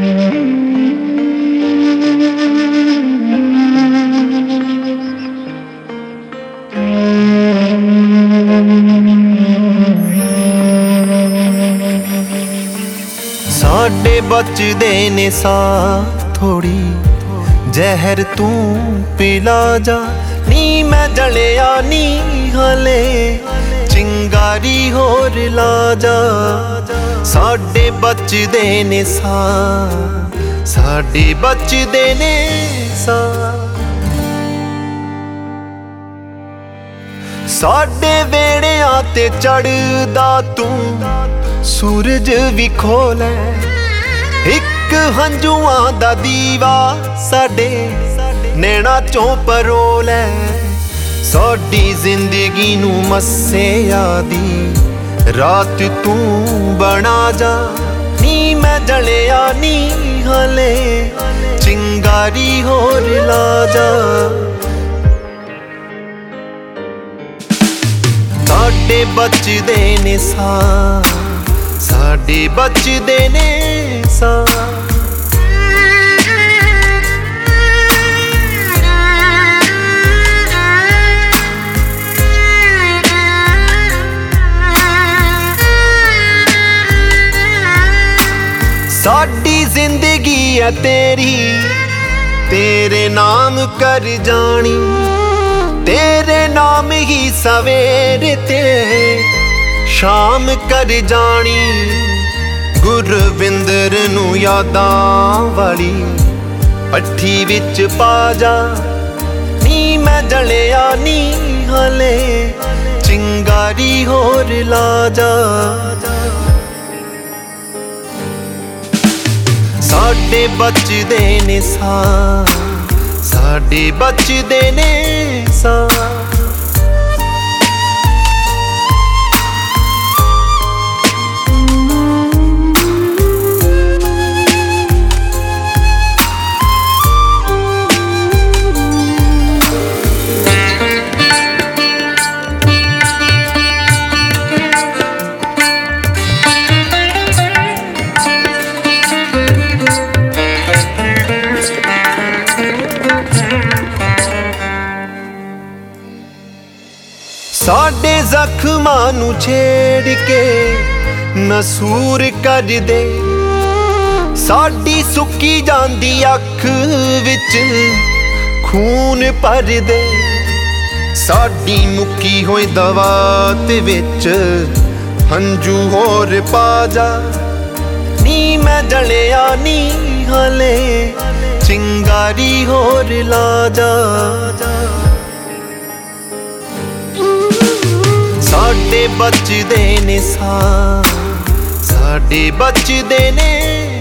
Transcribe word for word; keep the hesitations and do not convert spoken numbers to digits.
साडे बचदे ने साह थोड़ी जहर तू पिला जा नी मैं जलिया नी हले चिंगारी होर ला जा। साडे बचदे ने साह साडे बचदे ने साह साडे वेड़ियां ते चढ़दा तू सूरज भी खोले एक हंजुआं दा दीवा साडे नैना चों परोले। साडी जिंदगी नू मस्से आदी रात तू बना जा नी मैं जलिया नी हले चिंगारी होर ला जा। साडे बचदे ने साह साडे बचदे ने साह। साडी जिंदगी है तेरी तेरे नाम कर जानी तेरे नाम ही सवेरे ते शाम कर जानी। गुरविंदर नू यादां वाली पट्ठी विच पा जा नी मैं जलिया नी हले चिंगारी होर ला जा। साडे बचदे ने साह साडे बचदे ने साह। साडे जख्मां नू छेड़ के नसूर कर दे साडी सुक्की जांदी अख विच खून भर दे। साडी मुक्की होई दवात विच हंजू होर पा जा नी मैं जलिया नी हले चिंगारी होर ला जा। साडे बचदे ने साह साडे बचदे ने